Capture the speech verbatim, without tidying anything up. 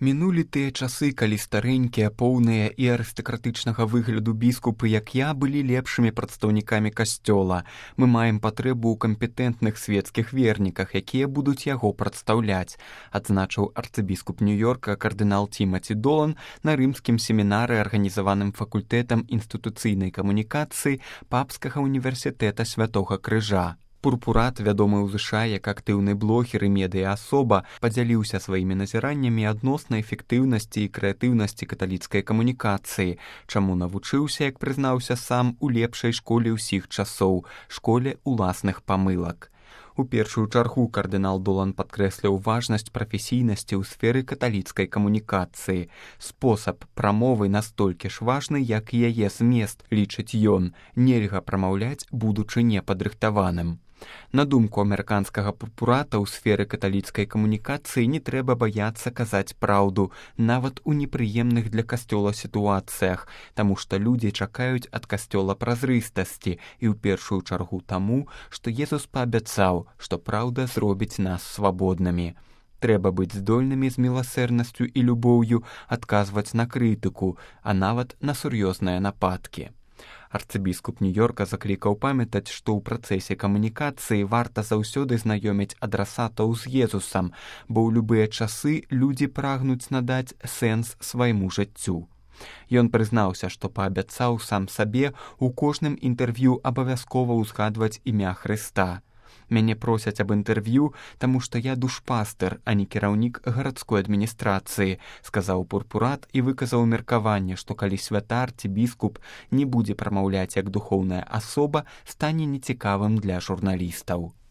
Мінулі тыя часы, калі старэнькія, поўныя і арыстакратычнага выгляду біскупы, як я, былі лепшымі прадстаўнікамі касцёла. Мы маем патрэбу ў кампетэнтных свецкіх верніках, якія будуць яго прадстаўляць, адзначыў арцыбіскуп Нью-Йорка кардынал Тимати Долан на рымскім семінары, арганізаваным факультэтам інстытуцыйнай камунікацыі Папскага універсітэта Святога Крыжа. Пурпурат, вядомы ў ЗША як актыўны блогер і медыа-асоба, падзяліўся сваімі назіраннямі адносна эфектыўнасці і крэатыўнасці каталіцкай камунікацыі, чаму навучыўся, як прызнаўся сам, у лепшай школе ўсіх часоў, школе ўласных памылак. У першую чаргу кардынал Долан падкрэсліў важнасць прафесійнасці ў сферы каталіцкай камунікацыі. Спосаб прамовы настолькі ж важны, як і яе змест, лічыць ён, нельга прамаўляць, будучы непадрыхтаваным. На думку амерыканскага пурпурата, у сферы каталіцкай камунікацыі не трэба баяцца казаць праўду, нават у непрыемных для касцёла сітуацыях, таму што людзі чакаюць ад касцёла празрыстасці і ў першую чаргу таму, што Езус паабяцаў, што праўда зробіць нас свабоднымі. Трэба быць здольнымі з міласэрнасцю і любоўю адказваць на крытыку, а нават на сур'ёзныя нападкі. Арцыбіскуп Нью-Йорка заклікаў памятаць, што ў працэсе камунікацыі варта заўсёды знаёміць адрасатаў з Езусам, бо ў любыя часы людзі прагнуць надаць сэнс свайму жыццю. Ён прызнаўся, што паабяцаў сам сабе ў кожным інтэрв'ю абавязкова ўзгадваць імя Хрыста. Мяне просяць аб інтэрв'ю, таму што я душпастыр, а не кіраўнік гарадской адміністрацыі, сказаў пурпурат і выказаў меркаванне, што калі святар ці біскуп не будзе прамаўляць як духоўная асоба, стане нецікавым для журналістаў.